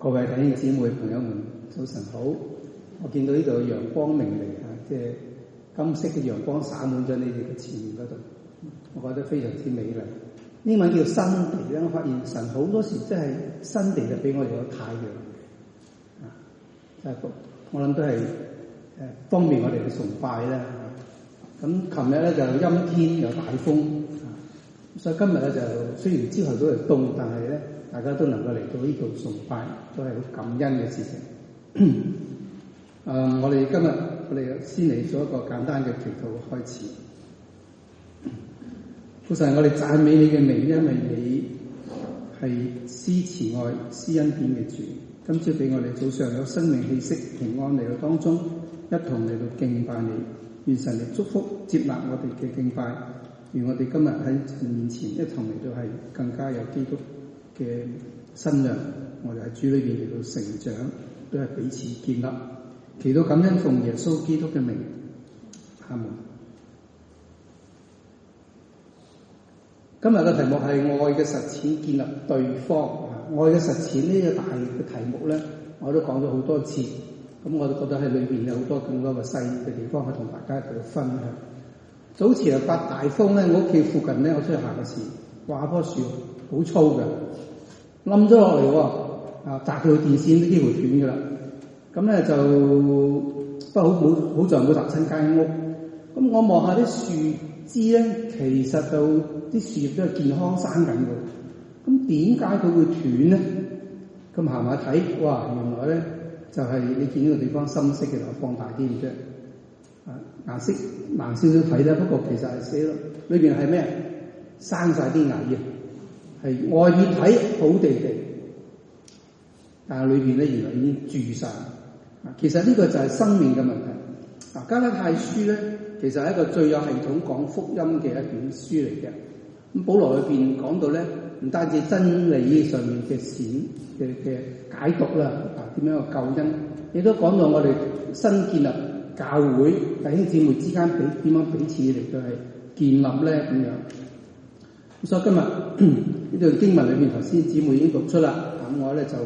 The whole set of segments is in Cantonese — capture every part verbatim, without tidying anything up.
各位弟兄姊妹朋友們，早晨好！我見到呢度陽光明媚啊，即係金色嘅陽光灑滿咗你哋嘅前面嗰度，我覺得非常之美麗。英文叫新地咧，我發現神好多時真係新地就俾我哋有太陽啊，就係我諗都係誒方便我哋嘅崇拜啦。咁琴日咧就陰天有大風啊，所以今日咧就雖然朝頭早係凍，但係咧大家都能夠嚟到呢度崇拜，都係好感恩嘅事情。誒、呃，我哋今日我哋先嚟做一個簡單嘅祈禱開始。父神，我哋讚美你嘅名，因為你係施慈愛、施恩典嘅主。今朝俾我哋早上有生命氣息、平安嚟到當中，一同嚟到敬拜你。願神嚟祝福、接納我哋嘅敬拜。願我哋今日喺神面前一同嚟到係更加有基督嘅新娘，我哋喺主裏邊嚟到成長，都係彼此建立。祈禱感恩奉耶穌基督嘅名，阿門。今日嘅題目係愛嘅實踐，建立對方。愛嘅實踐呢個大嘅題目咧，我都講咗好多次。咁我都覺得喺裏邊有好多更多嘅細嘅地方，可以同大家去分享。早前啊刮大風咧，我屋企附近咧，我出去行嘅時，掛棵樹好粗嘅，冧咗落嚟喎，啊砸到電線都幾乎斷噶啦。咁咧就不過好好好在冇砸親間屋。咁我望下啲樹枝咧，其實就啲樹葉都係健康生緊嘅。咁點解佢會斷咧？咁行埋睇，哇！原來咧就係、是、你見到個地方深色嘅，就放大啲嘅啫。啊，顏色難少少睇啦，不過其實係死咯。裏邊係咩？生晒啲蟻嘅，係外面睇好地地，但係裏邊咧原來已經住晒。啊，其實呢個就係生命嘅問題。啊，加拉太書咧，其實係一個最有系統講福音嘅一本書嚟嘅。咁保羅裏邊講到咧，唔單止真理上面嘅閃嘅嘅解讀啦，啊點樣個救恩，亦都講到我哋新建立教會弟兄姊妹之間彼點樣彼此嚟到係建立咧咁樣。咁所以今日呢段經文裏邊，頭先姊妹已經讀出啦，咁我咧就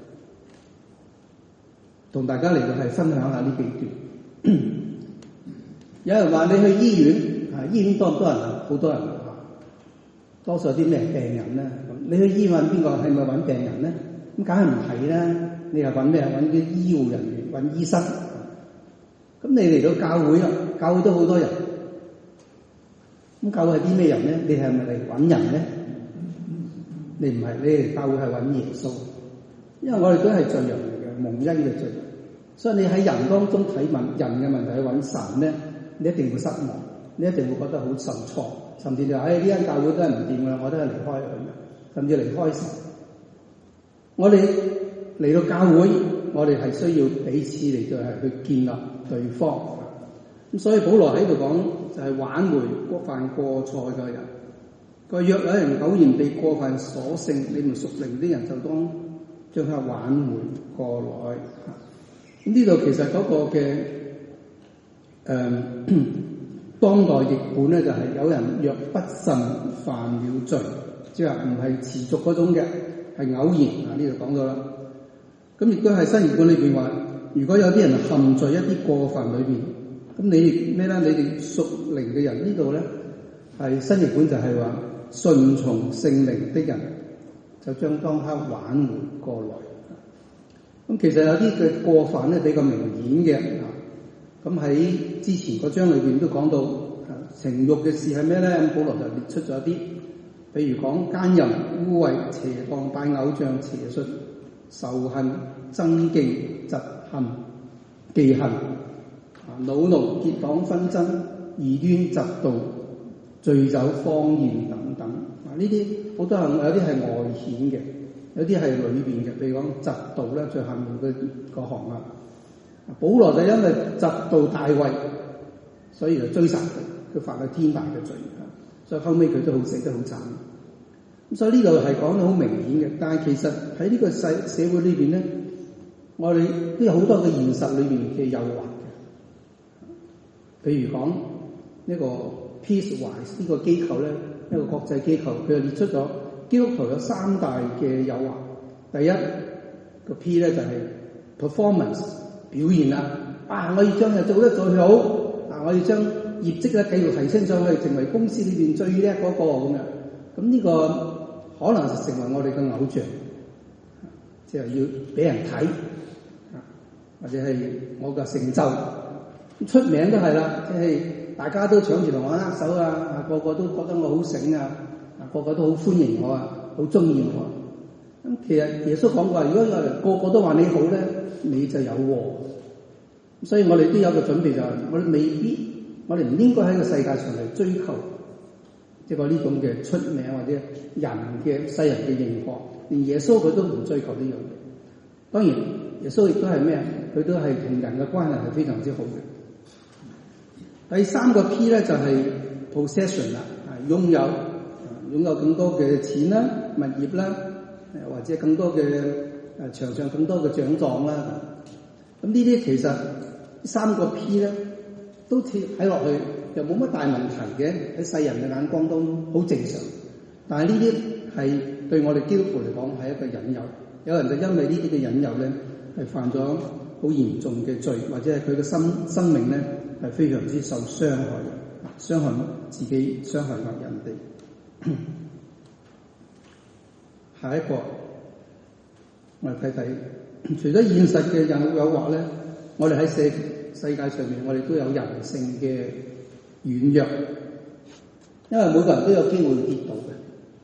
同大家嚟到係分享下呢幾段。有人話你去醫院，啊醫院多唔多人啊？好多人。多數啲咩病人咧？咁你去醫院揾邊個？係咪揾病人咧？咁梗係唔係啦？你係揾咩？揾啲醫護人員，揾醫生。咁你嚟到教會啊？教會都好多人。咁教會係啲咩人咧？你係咪嚟揾人咧？你唔係，你嚟教會係揾耶穌。因為我哋都係罪人嚟嘅，蒙恩嘅罪人。所以你喺人當中睇問人嘅問題去揾神咧，你一定會失望，你一定會覺得好受挫。甚至就話：誒呢間教會都係唔掂㗎，我都係離開佢，甚至離開神。我哋嚟到教會，我哋係需要彼此嚟到係去建立對方。咁所以保羅喺度講就係挽回過犯過錯嘅人。佢若有人偶然被過犯所勝，你們屬靈啲人就當將佢挽回過來。咁呢度其實嗰個嘅誒。呃當代譯本咧就係、是、有人若不慎犯了罪，即係話唔係持續嗰種嘅，係偶然啊！呢度講到啦。咁亦都係新譯本裏邊話，如果有啲人陷在一啲過犯裏邊，咁你咩咧？你哋屬靈嘅人呢度咧係新譯本就係話順從聖靈的人，就將當刻挽回過來。咁其實有啲嘅過犯咧比較明顯嘅。咁喺之前嗰章裏邊都講到，情慾嘅事係咩咧？咁保羅就列出咗一啲，比如講奸淫、污穢、邪蕩、拜偶像、邪術、仇恨、爭競、嫉恨、忌恨、惱怒、結黨紛爭、異端、嫉妒、醉酒、荒宴等等。啊，呢啲好多係有啲係外顯嘅，有啲係裏邊嘅。譬如講嫉妒咧，最下面嘅個行啊。保羅就因為嫉妒大衛，所以就追殺佢，佢犯咗天大嘅罪，所以後尾佢都好死得好慘。咁所以呢度係講得好明顯嘅，但係其實喺呢個世社會裏邊咧，我哋都有好多嘅現實裏邊嘅誘惑嘅。譬如講呢個 Peacewise 呢個機構咧，一個國際機構，佢就列出咗基督徒有三大嘅誘惑。第一個 P 咧就係 performance 表現啦。啊，我要將佢做得最好，啊，我要將業績咧繼續提升上去，成為公司裏邊最叻嗰個咁樣。咁呢個可能就成為我哋嘅偶像，即係要俾人睇，或者係我嘅成就。出名都係啦，即係大家都搶住同我握手啊，個個都覺得我好醒啊，個個都好歡迎我啊，好中意我。咁其實耶穌講過，如果有人個個都話你好咧，你就有禍。所以我哋都有個準備，就係我哋未必，我哋唔應該喺個世界上嚟追求即係個呢種嘅出名或者人嘅世人嘅認可，連耶穌佢都唔追求呢樣嘢。當然耶穌亦都係咩？佢都係同人嘅關係係非常之好嘅。第三個 P 咧就係 possession 啦，擁有，擁有更多嘅錢啦、物業啦，或者更多嘅誒場上更多嘅獎狀啦。咁呢啲其實三個 P 咧都睇落去又冇乜大問題嘅，喺世人嘅眼光都好正常。但係呢啲係對我哋基督徒嚟講係一個引誘，有人就因為呢啲嘅引誘咧係犯咗好嚴重嘅罪，或者係佢嘅生生命咧係非常之受傷害嘅，傷害自己，傷害埋人哋。下一個我哋睇睇，除咗現實嘅誘惑咧，我哋喺世世界上面，我哋都有人性嘅軟弱，因為每個人都有機會跌倒嘅。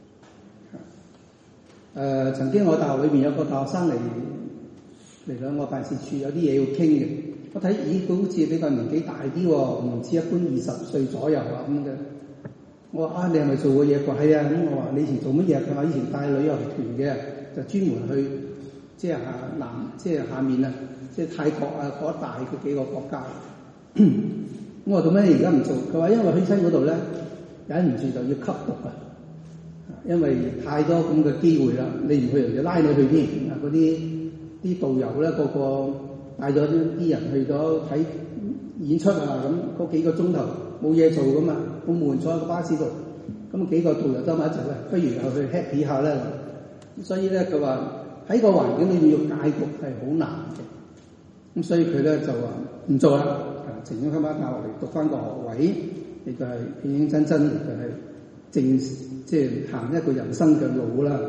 誒、呃，曾經我大學裏邊有個大學生嚟嚟到我辦事處，有啲嘢要傾嘅。我睇咦，佢好似比較年紀大啲喎，唔似一般二十歲左右啊咁嘅。我話啊，你係咪做過嘢？佢話係啊。咁我話你以前做乜嘢？佢話以前帶旅遊團嘅，就專門去即係下南，即係下面啊，即係泰國啊嗰一帶嘅幾個國家。我話做咩而家唔做？佢話因為去親嗰度咧，忍唔住就要吸毒啊！因為太多咁嘅機會啦，你唔去人就拉你去添。啊，嗰啲啲導遊咧，個個帶咗啲人去咗睇演出啊，咁嗰幾個鐘頭冇嘢做噶嘛，好悶坐喺個巴士度。咁幾個導遊走埋一齊咧，不如又去 happy 下啦。所以咧，佢話喺個環境裏面要戒毒係好難嘅。咁所以佢咧就話唔做啦，情願翻返大學嚟讀翻個學位，亦就係認認真真，亦就係正即係行一個人生嘅路啦。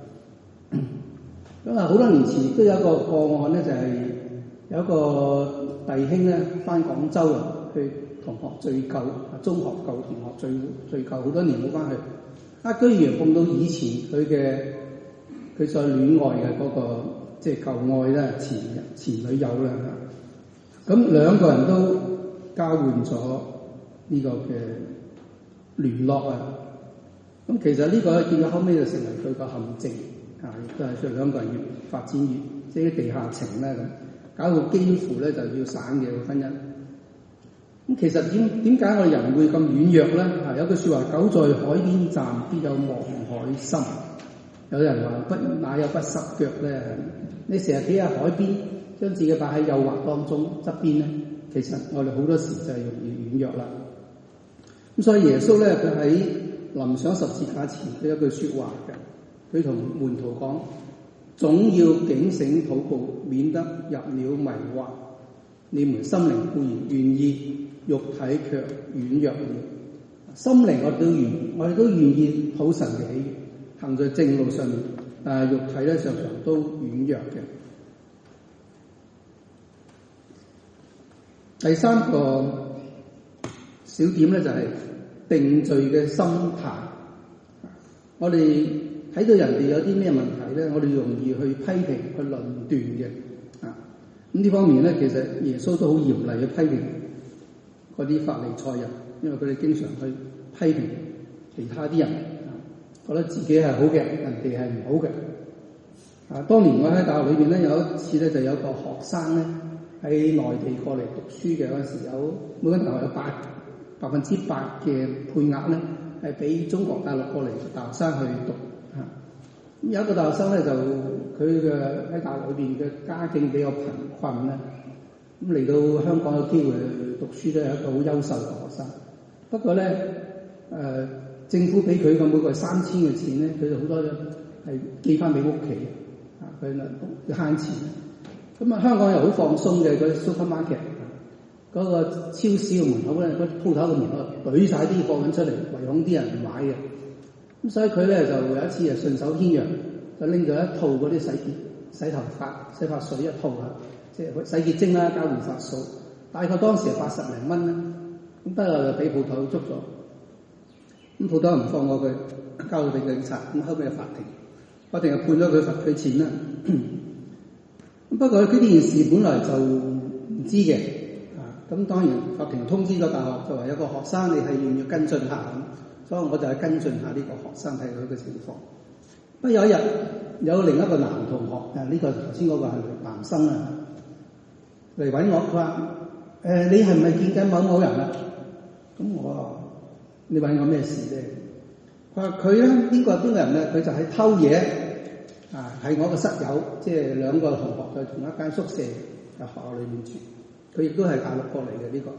咁啊，好多年前亦都有一個個案咧，就係、是、有一個弟兄咧翻廣州啊，去同學聚舊，中學舊同學聚聚舊，好多年冇翻去，啊居然碰到以前佢嘅佢再戀愛嘅嗰、那個即係舊愛咧，前前女友啦。咁兩個人都交換咗呢個嘅聯絡啊。咁其實呢個結果後尾就成為佢個陷阱啊，亦都係佢兩個人越發展越即係地下情咧咁，搞到幾乎咧就要散嘅個婚姻。咁其實點點解我哋人會咁軟弱咧？啊，有句説話：久在海邊站，必有望海深。有人話不哪有不濕腳咧？你成日企喺海邊，將自己擺喺誘惑當中側邊咧，其實我哋好多時就係容易軟弱啦。咁所以耶穌咧，佢喺臨上十字架前，佢有句説話嘅，佢同門徒講：總要警醒禱告，免得入了迷惑。你們心靈固然願意，肉體卻軟弱了。心靈我哋都願，我哋都願意討神嘅喜悅，行在正路上面，但係肉體咧常常都軟弱嘅。第三個小點咧就係、是、定罪嘅心態。我哋睇到人哋有啲咩問題咧，我哋容易去批評、去論斷嘅。啊，咁呢方面咧，其實耶穌都好嚴厲去批評嗰啲法利賽人，因為佢哋經常去批評其他啲人，啊，覺得自己係好嘅，人哋係唔好嘅。啊，當年我喺大學裏邊咧，有一次咧，就有個學生咧喺內地過嚟讀書嘅嗰陣時，有每間大學有八百分之八嘅配額咧，係俾中國大陸過嚟嘅大學生去讀。嚇、啊，有一個大學生咧，就佢嘅喺大學裏邊嘅家境比較貧困咧，咁嚟到香港有機會去讀書咧，係一個好優秀嘅學生。不過咧，誒、呃、政府俾佢嘅每個係三千嘅錢咧，佢就好多係寄翻俾屋企。啊， 啊，佢要慳錢。咁啊，香港又好放鬆嘅嗰啲 supermarket， 嗰個超市嘅門口咧，嗰鋪頭嘅門口舉晒啲貨品出嚟，唯恐啲人唔買嘅。咁所以佢咧就有一次就順手牽羊，就拎咗一套嗰啲洗潔、洗頭髮、洗髮水一套啊，即係洗潔精啦，加護髮素，大概當時係八十零蚊啦。咁不過就俾鋪頭捉咗，咁鋪頭唔放過佢，交到俾警察，咁後尾係法庭，法庭就判咗佢罰佢錢啦。咁不過佢呢件事本來就唔知嘅，啊，咁當然法庭通知咗大學，就話有個學生你係要唔要跟進下咁，所以我就係跟進下呢個學生睇佢嘅情況。不過有一日有另一個男同學，誒、這、呢個頭先嗰個係男生啊，嚟揾我，佢話誒你係咪見緊某某人啊？咁我話你揾我咩事咧？佢話佢咧邊個邊個人咧？佢就係偷嘢啊！係我個室友，即係兩個同學在同一間宿舍喺學校裏面住。佢亦都係大陸過嚟嘅呢個。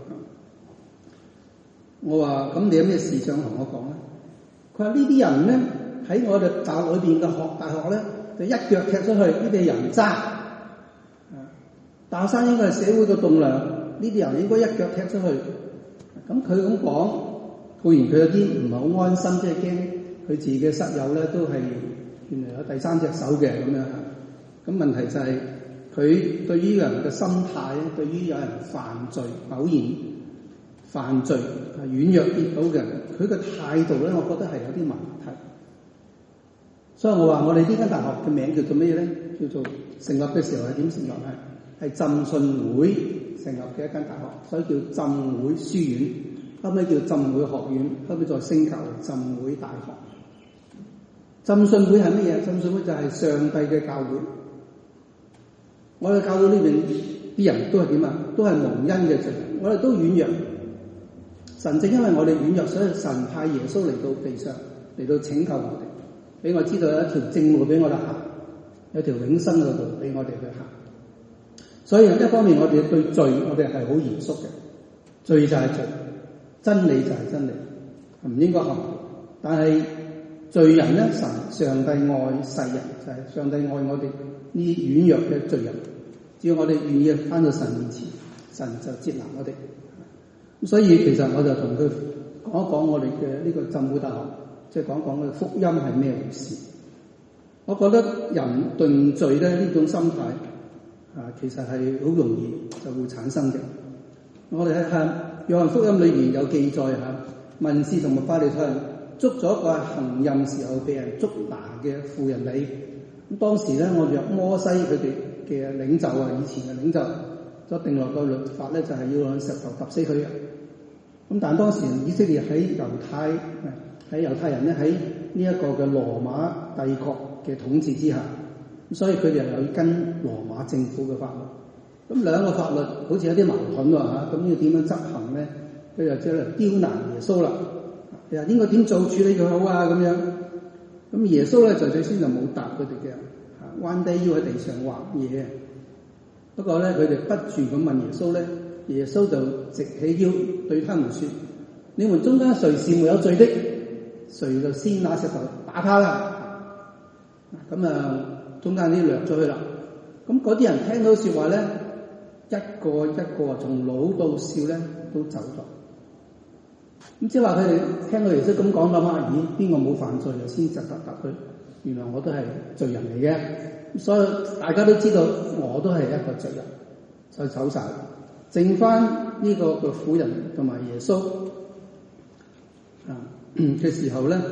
我話咁你有咩事想同我講咧？佢話呢啲人咧喺我哋大學裏邊嘅學大學咧，就一腳踢出去，呢啲人渣啊！大學生應該係社會嘅棟梁，呢啲人應該一腳踢出去。咁佢咁講，固然佢有啲唔係好安心，即係驚佢自己嘅室友咧都係原來有第三隻手嘅咁樣。咁問題就係、是、佢對於人嘅心態咧，對於有人犯罪、偶然犯罪、係軟弱跌倒嘅人，佢嘅態度咧，我覺得係有啲問題。所以我話我哋呢間大學嘅名叫做咩咧？叫做成立嘅時候係點成立咧？係浸信會成立嘅一間大學，所以叫浸會書院，後尾叫浸會學院，後尾再升級為浸會大學。浸信會係乜嘢？浸信會就係上帝嘅教會。我哋教會呢邊啲人都係點啊？都係蒙恩嘅罪人，我哋都軟弱。神正因為我哋軟弱，所以神派耶穌嚟到地上，嚟到拯救我哋，俾我知道有一條正路俾我哋行，有條永生嘅路俾我哋去行。所以一方面我哋對罪我哋係好嚴肅嘅，罪就係罪，真理就係真理，唔應該含糊。但係罪人咧，神上帝愛世人，就係、是、上帝愛我哋呢啲軟弱嘅罪人，只要我哋願意翻到神面前，神就接納我哋。咁所以其實我就同佢講一講我哋嘅呢個浸會大學，即係講講嘅福音係咩回事。我覺得人頓罪咧呢種心態啊，其實係好容易就會產生嘅。我哋喺《約翰福音》裏邊有記載嚇，文士同埋法利賽人捉咗個行淫時候被人捉拿嘅婦人嚟。咁當時咧，我哋摩西佢哋嘅領袖啊，以前嘅領袖，就定落個律法咧，就係、是、要用石頭揼死佢嘅。咁但係當時以色列喺猶太喺猶太人咧喺呢一個嘅羅馬帝國嘅統治之下，咁所以佢哋又要跟羅馬政府嘅法律。咁兩個法律好似有啲矛盾喎嚇，咁要點樣執行咧？佢就即係刁難耶穌啦。其實應該點做處理佢好啊？咁樣咁耶穌咧就最先就冇答佢哋嘅，嚇彎低腰喺地上畫嘢。不過咧，佢哋不住咁問耶穌咧，耶穌就直起腰對他們說：你們中間誰是沒有罪的，誰就先拿石頭打他啦。咁啊，中間啲略咗去啦。咁嗰啲人聽到説話咧，一個一個從老到少咧都走咗。咁即係話佢哋聽到耶穌咁講啦嘛，咦？邊個冇犯罪就先責答答佢？原來我都係罪人嚟嘅。所以大家都知道我都係一個罪人，就走晒，剩翻呢個個婦人同埋耶穌啊嘅時候咧，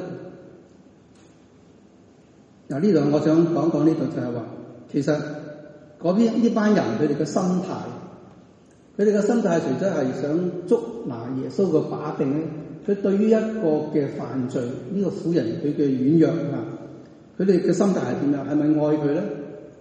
嗱呢度我想講講呢度就係話，其實嗰邊呢班人佢哋嘅心態，佢哋嘅心態除咗係想捉拿耶穌嘅把柄咧，佢對於一個嘅犯罪呢、這個婦人佢嘅軟弱啊。佢哋嘅心態係點樣？係咪愛佢咧？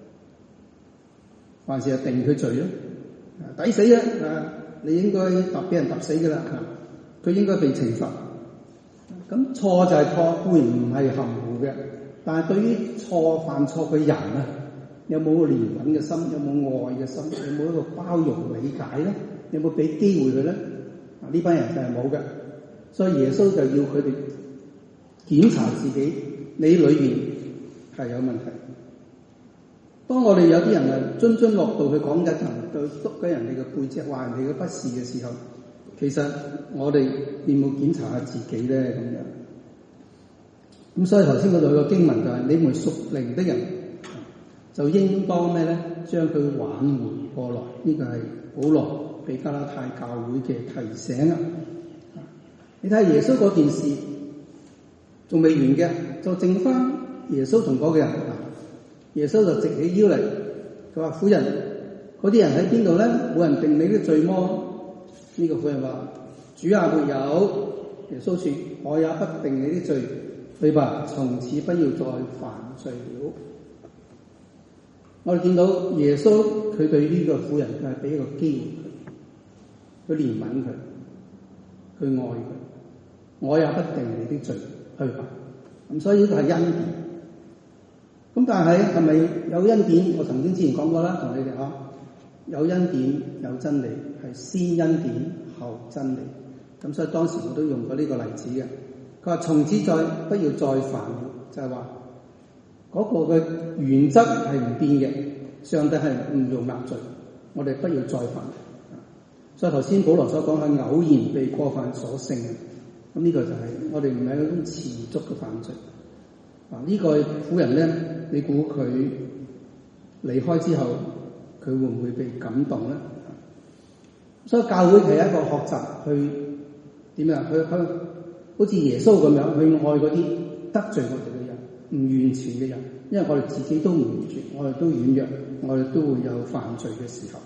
還是係定佢罪咧？抵死啊！啊，你應該揼俾人揼死㗎啦！佢應該被懲罰。咁錯就係錯，固然唔係含糊嘅，但係對於錯犯錯嘅人啊，有冇憐憫嘅心？有冇愛嘅心？有冇一個包容理解咧？有冇俾機會佢咧？啊，呢班人就係冇嘅。所以耶穌就要佢哋檢查自己，你裏邊係有問題。 當我哋有啲人啊津津樂道去講緊人對督緊人哋嘅背脊，話人哋嘅不是嘅時候，其實我哋有冇檢查下自己咧咁樣？咁所以頭先嗰度有個經文就係、是、你們屬靈的人就應當咩咧？將佢挽回過來。呢、這個係保羅俾加拉太教會嘅提醒啊！你睇耶穌嗰件事仲未完嘅，就剩翻耶穌同嗰個人。耶穌就直起腰嚟，佢話：婦人，嗰啲人喺邊度咧？冇人定你啲罪麼？呢、這個婦人話：主啊，沒有。耶穌說：我也不定你啲罪，去吧，從此不要再犯罪了。我哋見到耶穌佢對呢個婦人，佢係俾一個機會佢，佢憐憫佢，佢愛佢。我也不定你啲罪，去吧。咁所以呢個係恩典。咁但係係咪有恩典？我曾經之前講過啦，同你哋講，有恩典有真理，係先恩典後真理。咁所以當時我都用過呢個例子嘅。佢話從此再不要再犯，就係話嗰個嘅原則係唔變嘅。上帝係唔容納罪，我哋不要再犯。所以頭先保羅所講係偶然被過犯所勝嘅。咁呢個就係我哋唔係嗰種持續嘅犯罪。啊！呢個婦人咧，你估佢離開之後，佢會唔會被感動咧？所以教會係一個學習去點樣？去去好似耶穌咁樣去愛嗰啲得罪我哋嘅人、唔完全嘅人，因為我哋自己都唔完全，我哋都軟弱，我哋都會有犯罪嘅時候。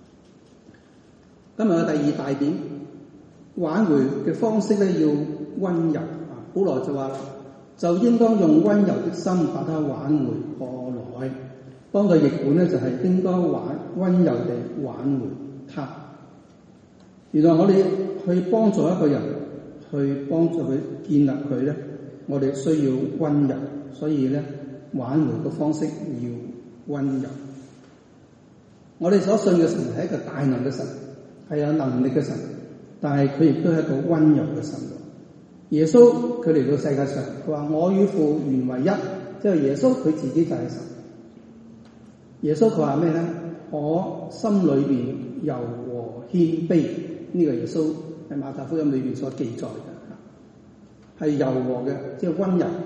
今日嘅第二大點，挽回嘅方式咧要溫柔啊！保羅就話啦，就應當用溫柔的心把它挽回過來。當佢譯本咧就係、是、應該挽溫柔地挽回他。原來我哋去幫助一個人，去幫助佢建立佢咧，我哋需要溫柔，所以咧挽回嘅方式要溫柔。我哋所信嘅神係一個大能嘅神，係有能力嘅神，但係佢亦都係一個溫柔嘅神。耶穌佢嚟到世界上，佢話我與父原為一，即係耶穌佢自己就係神。耶穌佢話咩咧？我心裏邊柔和謙卑，呢、這個耶穌喺馬太福音裏邊所記載嘅，係柔和嘅，即係溫柔。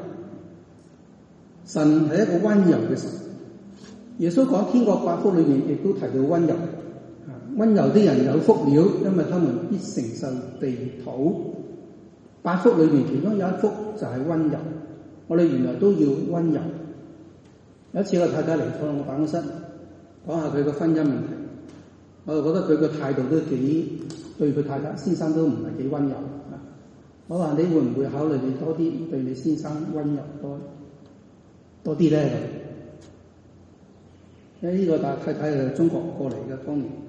神係一個溫柔嘅神。耶穌講天國八福裏面亦都提到溫柔，溫柔啲人有福了，因為他們必承受地土。八福裏面其中有一福就係溫柔，我哋原來都要溫柔。有一次我太太嚟坐我辦公室，講下佢個婚姻問題，我就覺得佢個態度都幾對佢太太先生都唔係幾溫柔。我話你會唔會考慮你多啲對你先生溫柔多多啲咧？因為呢個大太太係中國過嚟嘅，當年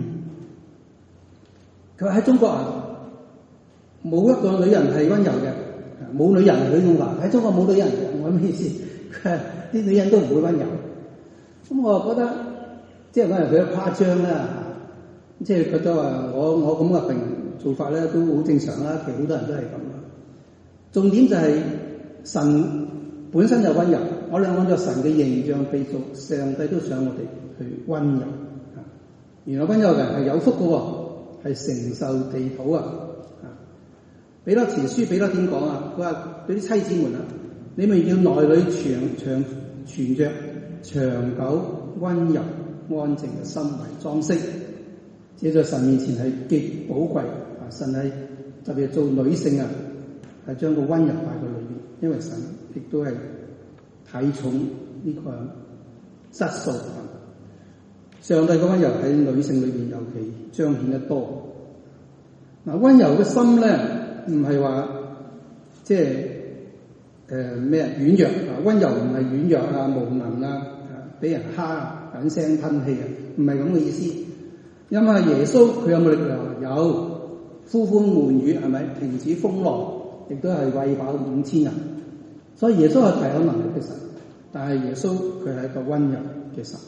佢話喺中國啊，冇一個女人係溫柔嘅，冇女人係佢咁話喺中國冇女人嘅，我咩意思？啲女人都唔會溫柔。咁我覺得即係可能佢一誇張啦，即係覺得話我我咁嘅病做法咧都好正常啦，其實好多人都係咁。重點就係神本身就溫柔，我哋按照神嘅形象被造，上帝都想我哋去溫柔。原來溫柔嘅人係有福嘅，係承受地土啊！彼得前書彼得點講啊？佢話對啲妻子們啊，你們要內裏長長存着長久溫柔安靜嘅心為裝飾，這在神面前係極寶貴啊！神係特別做女性啊，係將個溫柔擺喺裏面，因為神亦都係睇重呢個質素。上帝嘅溫柔喺女性裏邊尤其彰顯得多。嗱，溫柔嘅心咧，唔係話即係誒咩軟弱啊？溫柔唔係軟弱啊、無能啊、俾人蝦、忍聲吞氣啊，唔係咁嘅意思。因為耶穌佢有冇力量？有，呼風喚雨係咪？停止風浪，亦都係餵飽五千人。所以耶穌係大有能力嘅神，但係耶穌佢係一個溫柔嘅神。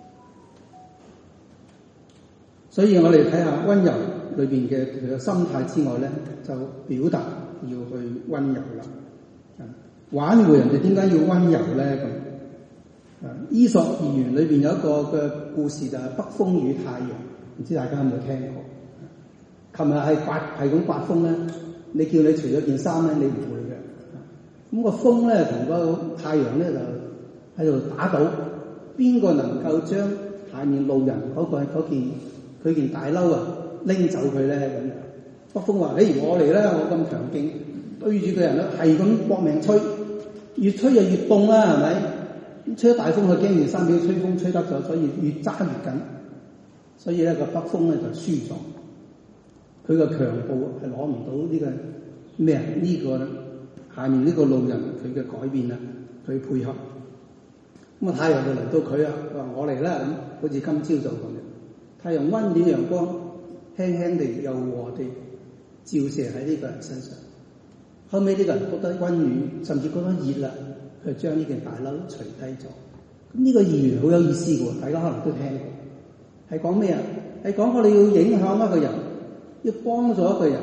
所以我哋睇下溫柔裏邊嘅佢嘅心態之外咧，就表達要去溫柔啦。挽回人哋點解要溫柔咧？咁伊索寓言裏邊有一個嘅故事就係北風與太陽，唔知大家有冇聽過？琴日係刮係咁刮風咧，你叫你除咗件衫咧，你唔會嘅。咁、個風咧同個太陽咧就喺度打賭，邊個能夠將下面路人嗰、個嗰件佢件大褸啊拎走佢咧咁樣？北風話：誒我嚟啦，我咁強勁，對住個人咧係咁搏命吹，越吹就越凍啦，係咪？咁吹咗大風，佢驚件衫俾吹風吹得咗，所以越揸越緊。所以咧個北風咧就輸咗，佢個強暴係攞唔到呢個咩啊？呢個下面呢個路人佢嘅改變啊，佢配合。咁啊太陽就嚟到佢啊，話我嚟啦咁，好似今朝就咁樣。太陽溫暖陽光，輕輕地柔和地照射喺呢個人身上。後尾呢個人覺得溫暖，甚至覺得熱啦，佢將呢件大褸除低咗。咁呢個寓言好有意思喎，大家可能都聽過。係講咩啊？係講我哋要影響一個人，要幫助一個人，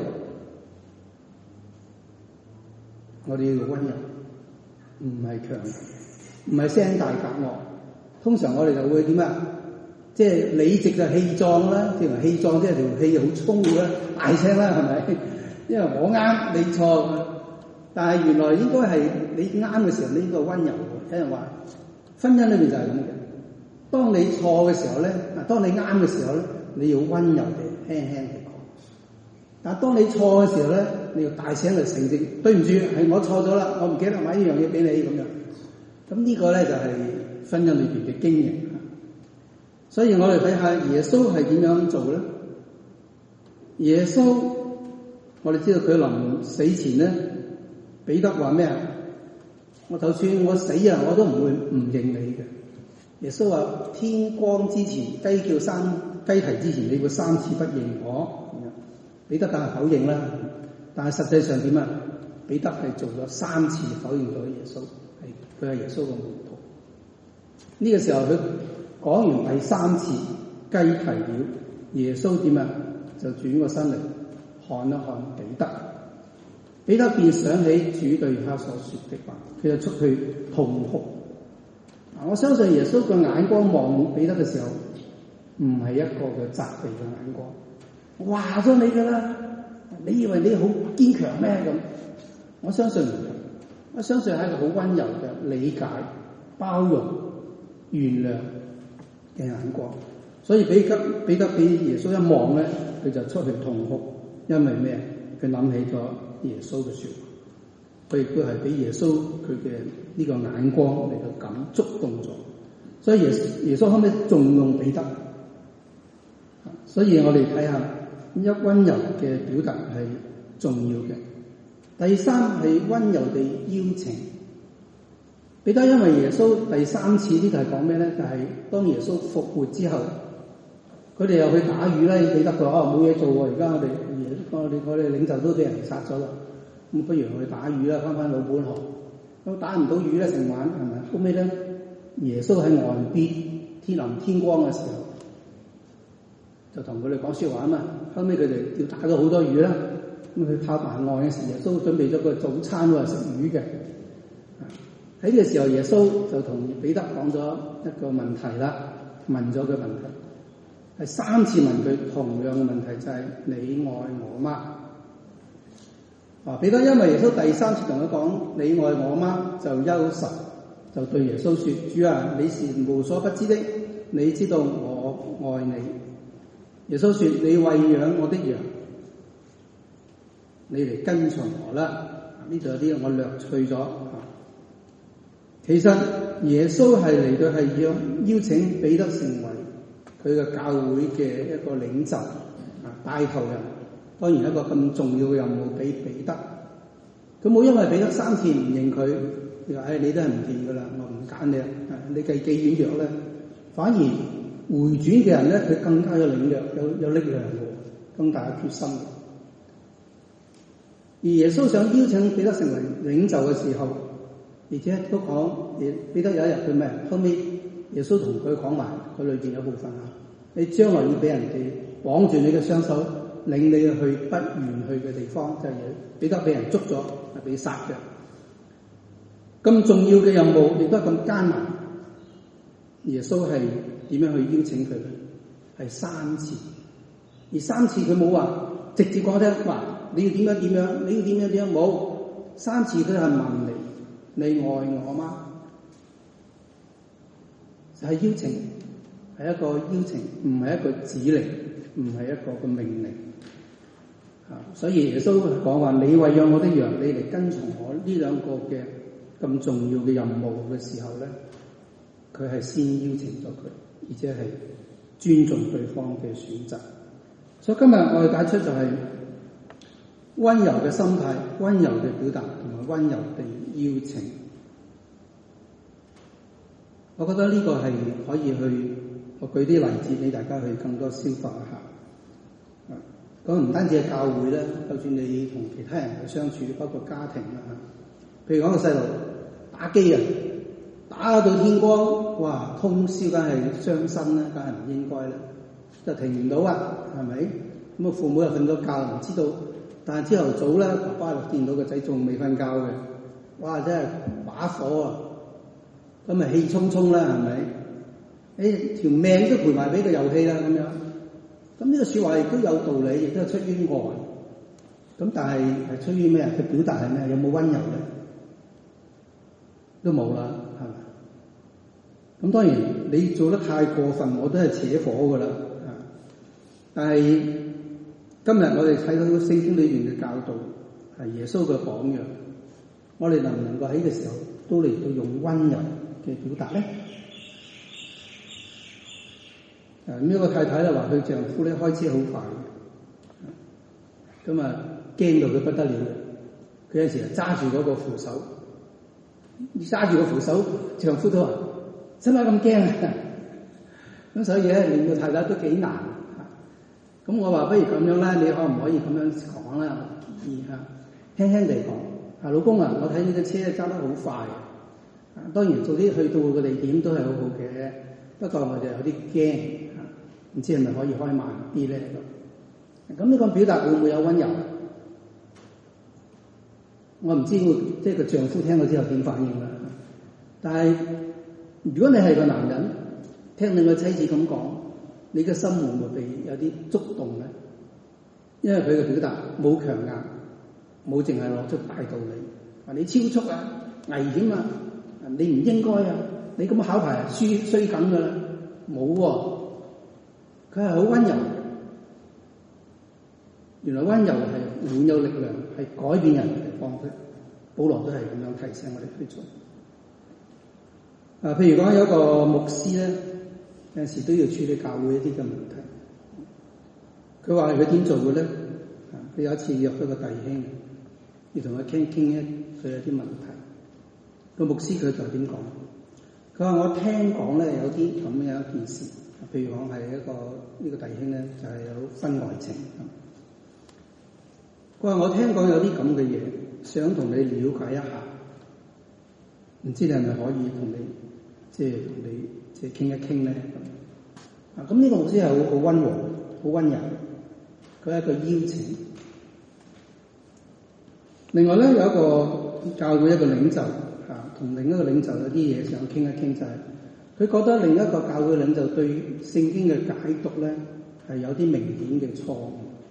我哋要溫柔，唔係強，唔係聲大夾惡。通常我哋就會點啊？即係理直就氣壯啦，即係氣壯即係條氣好粗啦，大聲啦，係咪？因為我啱，你錯。但係原來應該係你啱嘅時候，你應該溫柔嘅。有人話婚姻裏面就係咁嘅。當你錯嘅時候咧，嗱，當你啱嘅時候咧，你要溫柔地輕輕地講。但係當你錯嘅時候咧，你要大聲地承認，對唔住，係我錯咗啦，我唔記得買呢樣嘢俾你咁樣。咁呢個咧就係婚姻裏邊嘅經營。所以我哋睇下耶穌係點樣做咧？耶穌，我哋知道佢臨死前咧，彼得話咩啊？我就算我死啊，我都唔會唔認你嘅。耶穌話：天光之前，雞叫三雞啼之前，你會三次不認我。彼得梗係否認啦，但係實際上點啊？彼得係做咗三次否認咗耶穌，係佢係耶穌嘅門徒。呢、這個時候佢講完第三次雞啼了，耶穌點啊？就轉個身嚟看一看彼得，彼得便想起主對他所說的話，佢就出去痛哭。我相信耶穌嘅眼光望彼得嘅時候，唔係一個嘅責備嘅眼光。話咗你噶啦，你以為你好堅強咩咁？我相信唔係，我相信係一個好溫柔嘅理解、包容、原諒嘅眼光。所以彼得彼得俾耶穌一望咧，佢就出去痛哭，因為咩？佢諗起咗耶穌嘅說話。佢亦都係俾耶穌佢嘅呢個眼光嚟到感觸動咗，所以耶耶穌後尾重用彼得。所以我哋睇下一溫柔嘅表達係重要嘅。第三係溫柔地邀請彼得，因為耶穌第三次呢度係講咩咧？就係、是、當耶穌復活之後，佢哋又去打魚咧。彼得佢話：哦，冇嘢做喎，而家我哋我哋我哋領袖都俾人殺咗啦。咁不如去打魚啦，翻返老本行。咁打唔到魚咧，成晚係咪？後尾咧，耶穌喺岸邊天臨天光嘅時候，就同佢哋講説話啊嘛。後尾佢哋要打咗好多魚啦。咁佢靠埋岸嘅時候，耶穌準備咗個早餐喎，食魚嘅。喺呢個時候，耶穌就同彼得講咗一個問題啦，問咗個問題，係三次問佢同樣嘅問題，就係、是、你愛我嗎？啊！彼得因為耶穌第三次同佢講你愛我嗎，就憂愁，就對耶穌說：主啊，你是無所不知的，你知道我愛你。耶穌說：你餵養我的羊，你嚟跟從我啦。呢度有啲我略去咗。其實耶穌係嚟到係要邀請彼得成為佢嘅教會嘅一個領袖啊，帶頭人。當然一個咁重要嘅任務俾彼得，佢冇因為彼得三次唔認佢，佢話：誒、哎、你都係唔掂噶啦，我唔揀你啦，你計幾軟弱咧？反而回轉嘅人咧，佢更加有領略、有有力量嘅，更大嘅決心。而耶穌想邀請彼得成為領袖嘅時候，而且都講，彼得有一日佢咩？後尾耶穌同佢講埋，佢裏邊有部分啊，你將來要俾人哋綁住你嘅雙手，領你去不願去嘅地方，就係彼得俾人捉咗，係被殺嘅。咁重要嘅任務，亦都係咁艱難。 耶穌係點樣去邀請佢咧？係三次，而三次佢冇話直接講聽話，你要點樣點樣，你要點樣點樣，冇。三次佢係問你，你愛我嗎？就係邀請，係一個邀請，唔係一個指令，唔係一個個命令。啊，所以耶穌講話：你餵養我的羊，你嚟跟從我。呢兩個嘅咁重要嘅任務嘅時候咧，佢係先邀請咗佢，而且係尊重對方嘅選擇。所以今日我哋帶出就係溫柔嘅心態、溫柔嘅表達同埋溫柔地邀請。我覺得呢個係可以去，我舉啲例子俾大家去更多消化一下。咁唔單止係教會咧，就算你同其他人嘅相處，包括家庭啦嚇。譬如講個細路打機啊，打到天光，哇！通宵梗係傷身啦，梗係唔應該啦，就停唔到啊，係咪？咁啊，父母又瞓咗覺，唔知道。但係朝頭早咧，爸爸又見到個仔仲未瞓覺嘅，哇！真係把火啊！咁咪氣沖沖啦，係咪？誒，條命都賠埋俾個遊戲啦，咁樣。咁呢個説話亦都有道理，亦都係出於愛。咁但係係出於咩啊？佢表達係咩？有冇溫柔咧？都冇啦，係咪？咁當然你做得太過分，我都係扯火噶啦。啊！但係今日我哋睇到聖經裏邊嘅教導係耶穌嘅榜樣，我哋能唔能夠喺嘅時候都嚟到用溫柔嘅表達咧？誒咁一個太太咧話佢丈夫咧開車好快嘅，咁啊驚到佢不得了嘅。佢有時啊揸住嗰個扶手，揸住個扶手，丈夫都話：使唔使咁驚啊？咁所以咧令個太太都幾難。咁我話不如咁樣啦，你可唔可以咁樣講啦？建議嚇，輕輕地講。啊老公啊，我睇你嘅車揸得好快。啊當然早啲去到個地點都係好好嘅，不過我就有啲驚。唔知係咪可以開慢啲咧？咁呢個表達會唔會有溫柔？我唔知會，即係個丈夫聽到之後點反應啦。但係如果你係個男人，聽你個妻子咁講，你嘅心會唔會被有啲觸動咧？因為佢嘅表達冇強硬，冇淨係攞出大道理，話你超速啊、危險啊、你唔應該啊、你咁考牌輸衰緊㗎啦，冇喎。佢係好溫柔，原來溫柔係滿有力量，係改變人嘅方式。保羅都係咁樣提醒我哋去做。啊，譬如講有一個牧師咧，有陣時都要處理教會一啲嘅問題。佢話佢點做嘅咧？啊，佢有一次約咗個弟兄，要同佢傾傾一佢有啲問題。個牧師佢就點講？佢話我聽講咧有啲咁樣一件事。譬如講係一個呢、這個弟兄咧，就係、是、有婚外情。佢話我聽講有啲咁嘅嘢，想同你了解一下，唔知你係咪可以同你即係同你即係傾一傾咧？啊，咁呢個老師係好好溫和、好溫柔，佢係一個邀請。另外咧有一個教會一個領袖嚇，同另一個領袖有啲嘢想傾一傾，就係、是。佢覺得另一個教會領袖對聖經嘅解讀咧係有啲明顯嘅錯誤。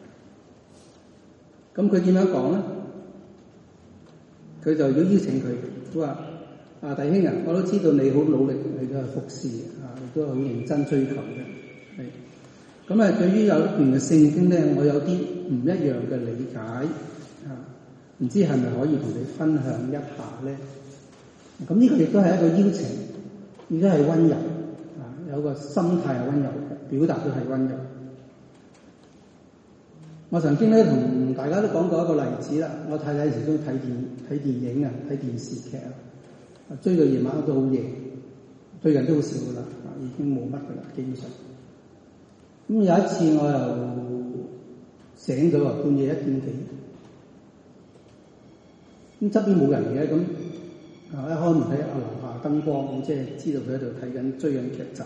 咁佢點樣講咧？佢就要邀請佢，佢話：啊弟兄啊，我都知道你好努力，你都係服侍啊，亦都係好認真追求嘅。係。咁啊，對於有一段嘅聖經咧，我有啲唔一樣嘅理解啊，唔知係咪可以同你分享一下咧？咁呢個亦都係一個邀請。而家係溫柔啊，有個心態係溫柔嘅，表達都係溫柔。我曾經咧同大家都講過一個例子啦。我太太有時都睇電睇電影啊，睇電視劇啊，追到夜晚都好夜，最近都好少噶啦，已經冇乜噶啦，基本上。咁有一次我又醒咗啊，半夜一點幾，咁側邊冇人嘅咁。啊！一開門睇下樓下燈光，咁即係知道佢喺度睇緊追緊劇集。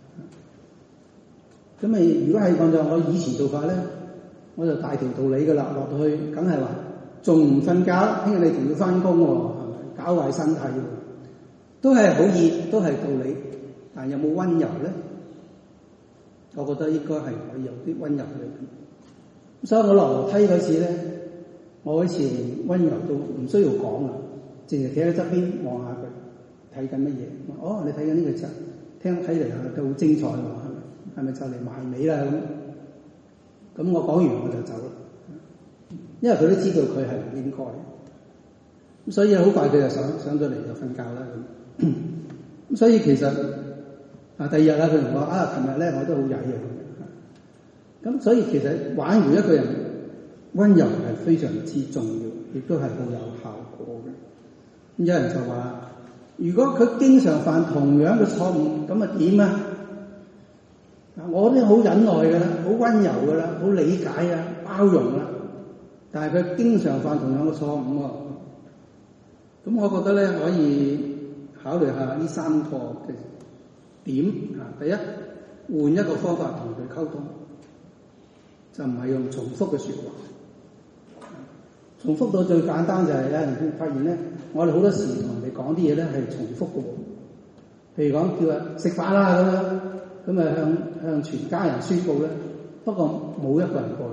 咁咪如果係按照我以前做法咧，我就大條道理噶啦，落到去梗係話仲唔瞓覺，聽日你仲要翻工喎，係咪？搞壞身體喎，都係好熱，都係道理。 但有冇溫柔咧？我覺得應該係可以有啲溫柔嘅。所以我落樓梯嗰次咧，我嗰次溫柔到唔需要講啊，淨係企喺側邊望下佢睇緊乜嘢。哦，你睇緊呢個字，聽睇嚟係都好精彩喎，係咪？係咪就嚟埋尾啦咁？咁我講完我就走啦，因為佢都知道佢係唔應該。咁所以好快佢就上上咗嚟就瞓覺啦咁。咁所以其實啊，第二日啦，佢同我話啊，琴日咧我都好曳嘅。咁所以其實挽回一個人溫柔係非常之重要，亦都係好有效果嘅。咁有人就話，如果佢經常犯同樣嘅錯誤，咁啊點啊？我都好忍耐㗎啦，好溫柔㗎啦，好理解啊，包容啦。但係佢經常犯同樣嘅錯誤喎，咁我覺得咧可以考慮下呢三個嘅點啊。第一，換一個方法同佢溝通，就唔係用重複嘅説話。重複到最簡單就係有人發現咧，我哋好多時同人哋講啲嘢咧係重複嘅。譬如講叫佢食飯啦咁樣，咁啊向向全家人宣佈咧，不過冇一個人過嚟。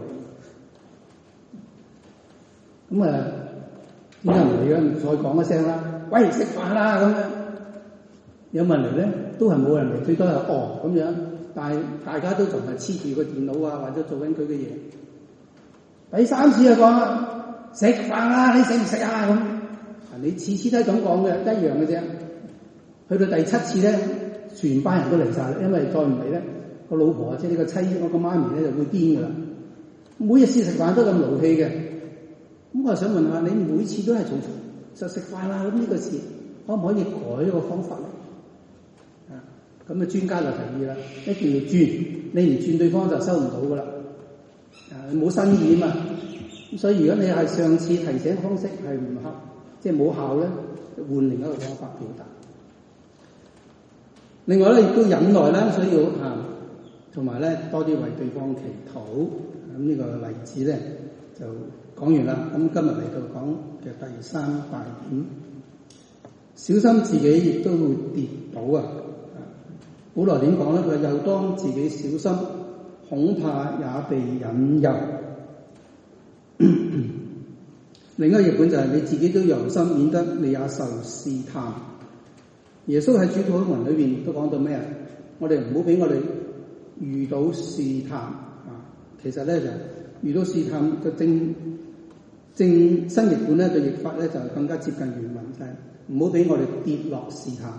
咁啊，點解唔嚟嘅？再講一聲啦，喂，食飯啦咁樣。有問嚟咧，都係冇人嚟，最多係哦咁樣。但係大家都仲係黐住個電腦啊，或者做緊佢嘅嘢。第三次就講啦，食飯啦，你食唔食啊？咁你次次都係咁講嘅，一樣嘅啫。去到第七次咧，全班人都嚟晒啦，因為再唔嚟咧，個老婆或者呢個妻，我個媽咪咧就會癲噶啦。每日次食飯都咁勞氣嘅。咁我想問下，你每次都係重複就食飯啦，咁呢個事可唔可以改一個方法咧？啊，咁啊專家就提議啦，一定要轉，你唔轉對方就收唔到噶啦。啊，冇新意啊嘛。咁所以如果你係上次提醒方式係唔合，即係冇效咧，就換另一個方法表達。另外咧，亦都忍耐啦，所以要啊，同埋咧多啲為對方祈禱。咁呢個例子咧就講完啦。咁今日嚟到講嘅第三大點，小心自己亦都會跌倒啊！保羅點講咧？佢話又當自己小心，恐怕也被引誘。另一個譯本就係你自己都留心，免得你也受試探。耶穌喺主禱文裏邊都講到咩啊？我哋唔好俾我哋遇到試探啊！其實咧就遇到試探嘅正正新譯本咧嘅譯法咧就更加接近原文，就係唔好俾我哋跌落試探。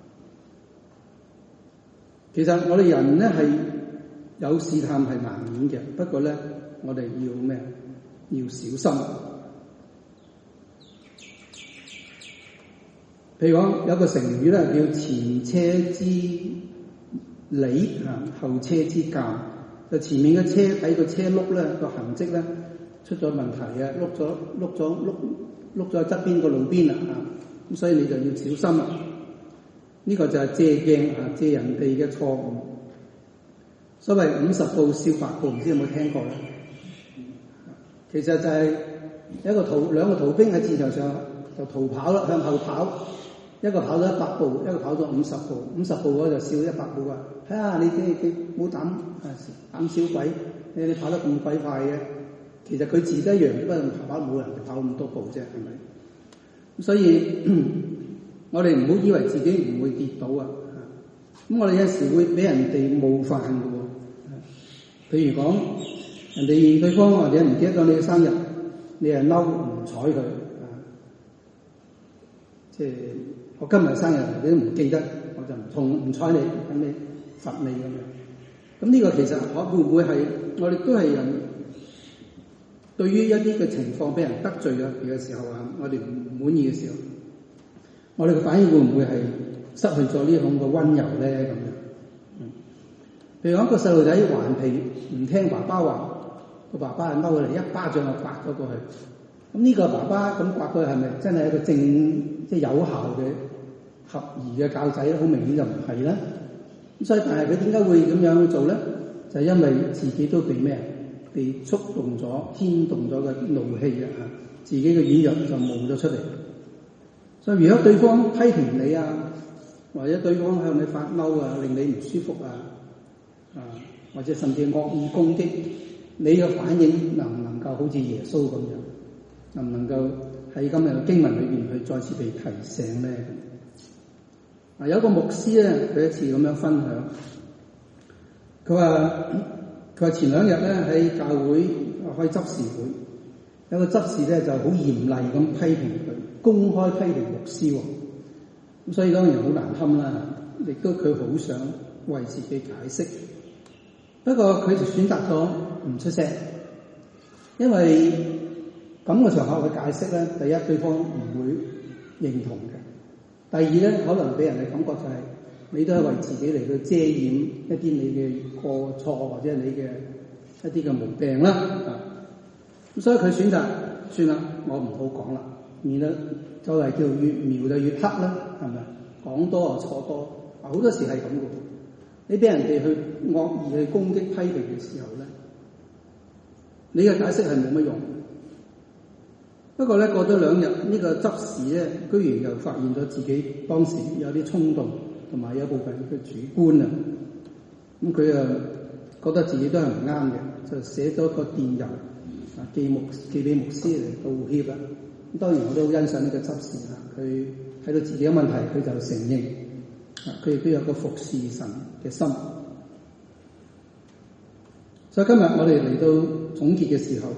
其實我哋人咧係有試探係難免嘅，不過咧我哋要咩？要小心。譬如講有個成語咧叫前車之理啊，後車之鑑。就前面嘅車睇個車轆咧個痕跡咧出咗問題嘅，碌咗碌咗碌碌咗喺側邊個路邊啦啊！咁所以你就要小心啦。呢、這個就係借鏡啊，借人哋嘅錯誤。所謂五十步笑百步，唔知有冇聽過咧？其實就係一個逃兩個逃兵喺戰場上就逃跑啦，向後跑。一個跑咗一百步，一個跑咗五十步。五十步我就笑一百步啊！睇下你你你冇膽啊膽小鬼，你你跑得咁鬼快嘅。其實佢自己一樣，不過跑冇人跑咁多步啫，係咪？咁所以我哋唔好以為自己唔會跌倒啊！咁我哋有時會俾人哋冒犯嘅喎。譬如講人哋對方或者唔記得咗你嘅生日，你係嬲唔睬佢啊！即係。我今日生日你都唔記得，我就唔同唔睬你，咁你罰你咁樣。咁呢個其實我會唔會係我哋都係人對於一啲嘅情況俾人得罪咗嘅時候啊，我哋唔滿意嘅時候，我哋嘅反應會唔會係失去咗呢種嘅溫柔咧？咁樣，嗯，譬如講一個細路仔頑皮唔聽爸爸話，個爸爸係嬲佢嚟一巴掌就刮咗過去。咁呢個爸爸咁刮佢係咪真係一個正即係有效嘅合宜嘅教仔咧？好明顯就唔係啦。咁所以但係佢點解會咁樣做咧？就係因為自己都被咩？被觸動咗、牽動咗嘅怒氣啊！自己嘅軟弱就冒咗出嚟。所以如果對方批評你啊， 或者對方向你發嬲啊，令你唔舒服啊，啊，或者甚至惡意攻擊，你嘅反應能唔能夠好似耶穌咁樣，能唔能夠喺今日嘅經文裏邊去再次被提醒咧？啊，有一個牧師咧，佢一次咁樣分享，佢話佢話前兩日咧喺教會開執事會，有個執事咧就好嚴厲咁批評佢，公開批評牧師喎。咁所以當然好難堪啦，亦都佢好想為自己解釋，不過佢就選擇咗唔出聲，因為咁嘅場合嘅解釋咧，第一對方唔會認同嘅，第二咧可能俾人嘅感覺就係、是、你都係為自己嚟到遮掩一啲你嘅過錯或者你嘅一啲嘅毛病啦，啊，咁所以佢選擇算啦，我唔好講啦，免得就係叫越描就越黑啦，係咪？講多啊錯多，好多時係咁嘅。你俾人哋去惡意去攻擊批評嘅時候咧，你嘅解釋係冇乜用。不過咧過咗兩日，呢個執事咧居然又發現咗自己當時有啲衝動，同埋有一部分嘅主觀啊。咁佢又覺得自己都係唔啱嘅，就寫咗個電郵啊，寄牧寄俾牧師嚟道歉啦。咁當然我都好欣賞呢個執事啊，佢睇到自己嘅問題，佢就承認啊，佢亦都有個服侍神嘅心。所以今日我哋嚟到總結嘅時候，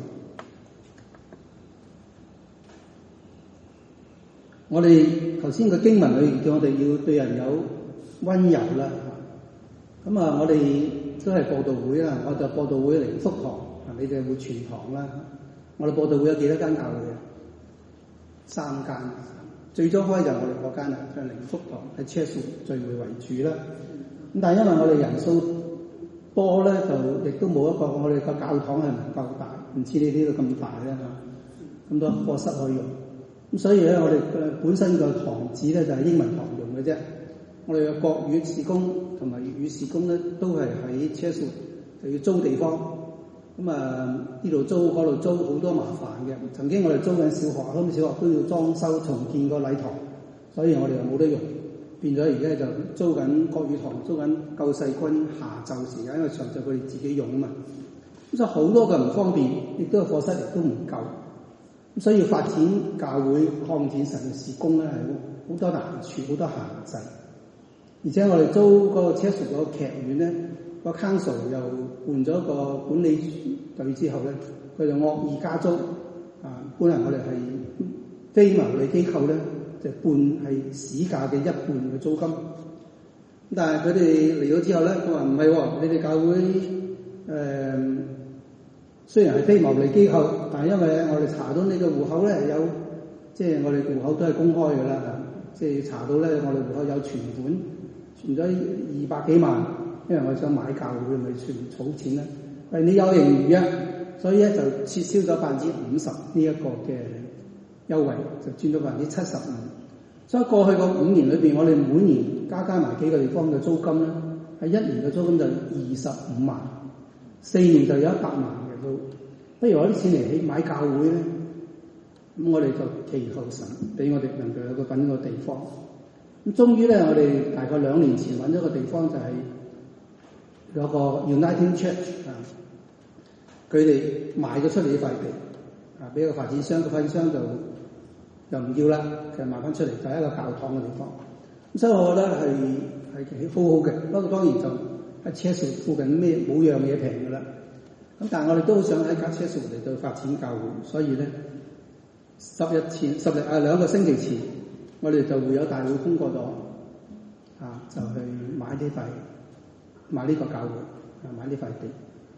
我哋頭先個經文裏叫我哋要對人有溫柔啦。咁啊，我哋都係播道會啦，我就播道會靈福堂，你哋會全堂啦。我哋播道會有幾多間教會啊？三間。最早開就係我哋嗰間啊，就係靈福堂喺車樹聚會為主啦。咁但係因為我哋人數多咧，就亦都冇一個我哋個教堂係唔夠大，唔似你呢度咁大咧嚇，咁多課室可以用。咁所以咧，我哋嘅本身個堂址咧就係英文堂用嘅啫。我哋嘅國語事工同埋粵語事工咧，都係喺車樹，就要租地方。咁啊，呢度租嗰度租，好多麻煩嘅。曾經我哋租緊小學，咁小學都要裝修重建個禮堂，所以我哋又冇得用，變咗而家就租緊國語堂，租緊救世軍下晝時間，因為上晝佢哋自己用啊嘛。咁所以好多嘅唔方便，亦都課室亦都唔夠。咁所以要發展教會、擴展神嘅事工咧，係好多難處、好多限制。而且我哋租嗰個車樹嗰個劇院咧，個 council 又換咗個管理隊之後咧，佢就惡意加租啊！本來我哋係非牟利機構咧，就半係市價嘅一半嘅租金。但係佢哋嚟咗之後咧，佢話唔係喎，你哋教會誒、呃、雖然係非牟利機構，但係因為我哋查到你個戶口咧有，即係我哋戶口都係公開㗎啦，即係查到咧我哋戶口有存款，存咗二百幾萬。因為我想買教會，咪存儲錢啦。誒，你有盈餘啊，所以咧就撤銷咗百分之五十呢一個嘅優惠，就轉咗百分之七十五。所以過去個五年裏邊，我哋每年加加埋幾個地方嘅租金咧，係一年嘅租金就二十五萬，四年就有一百萬嘅都。不如攞啲錢嚟起買教會咧，咁我哋就祈求神俾我哋能夠有個揾個地方。咁終於咧，我哋大概兩年前揾咗個地方就係、是。有個 Uniting Church 啊，佢哋賣咗出嚟呢塊地啊，俾個發展商，個發展商就又唔要啦，其實賣翻出嚟就係一個教堂嘅地方。咁所以我覺得係係幾好好嘅。不過當然就喺車樹附近咩冇樣嘢平㗎啦。咁但係我哋都好想喺架車樹嚟到發展教會，所以咧十日前十日啊兩個星期前，我哋就會有大會通過咗啊，就去買呢塊。買呢個教會，啊買呢塊地。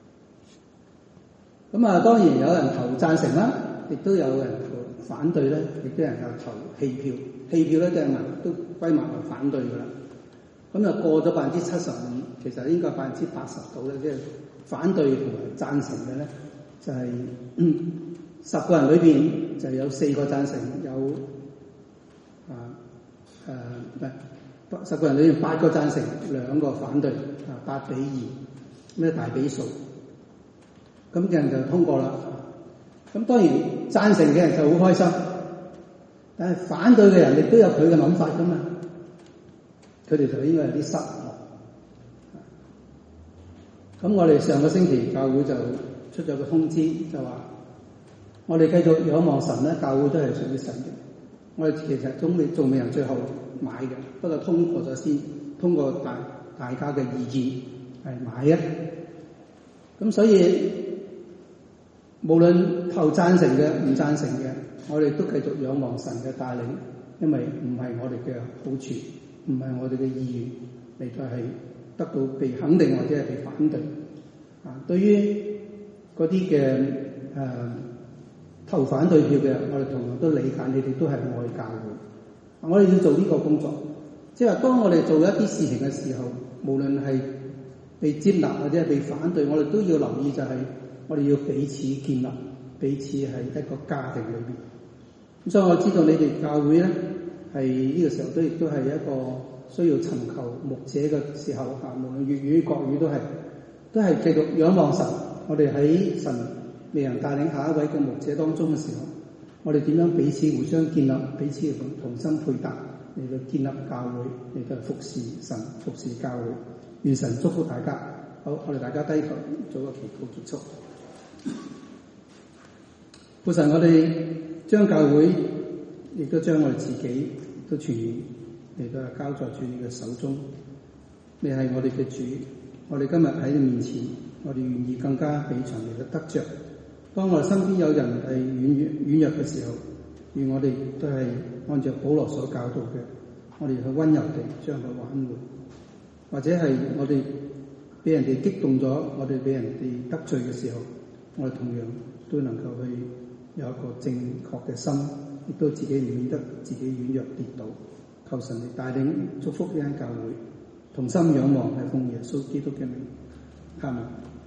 咁啊，當然有人投贊成啦，亦都有人投反對咧，亦都有人有投棄票。棄票咧，即係民都歸埋為反對噶啦。咁就過咗百分之七十五，其實應該百分之八十到咧，即係反對同埋贊成嘅咧，就係、是嗯、十個人裏邊就有四個贊成，有啊誒唔係。十個人裏面八個贊成，兩個反對，啊八比二，咩大比數，咁嘅人就通過啦。咁當然贊成嘅人就好開心，但係反對嘅人亦都有佢嘅諗法噶嘛。 佢哋就應該有啲失落。咁我哋上個星期教會就出咗個通知，就話我哋繼續仰望神咧，教會都係屬於神嘅。我哋其實仲未仲未人最後買嘅，不過通過咗先，通過大大家嘅意見係買嘅。咁所以無論投贊成嘅唔贊成嘅，我哋都繼續仰望神嘅帶領，因為唔係我哋嘅好處，唔係我哋嘅意願嚟到係得到被肯定或者係被反對。啊，對於嗰啲嘅誒投反對票嘅，我哋同樣都理解你哋都係愛教會。我哋要做呢個工作，即係話當我哋做一啲事情嘅時候，無論係被接納或者係被反對，我哋都要留意就係我哋要彼此建立，彼此係一個家庭裏邊。咁所以我知道你哋教會咧係呢個時候都亦都係一個需要尋求牧者嘅時候啊，無論粵語國語都係都係繼續仰望神。我哋喺神未人帶領下一位嘅牧者當中嘅時候，我哋點樣彼此互相建立，彼此同心配搭嚟到建立教會，嚟到服侍神，服侍教會。願神祝福大家。好，我哋大家低頭做個祈禱結束。父神，我哋將教會亦都將我哋自己都全然嚟到交在住你嘅手中。你係我哋嘅主，我哋今日喺你面前，我哋願意更加比場嚟到得着。當我哋身邊有人係軟弱軟弱嘅時候，願我哋都係按照保羅所教導嘅，我哋去溫柔地將佢挽回。或者係我哋俾人哋激動咗，我哋俾人哋得罪嘅時候，我哋同樣都能夠去有一個正確嘅心，亦都自己唔免得自己軟弱跌倒。求神嚟帶領祝福呢間教會，同心仰望係奉耶穌基督嘅名，阿們。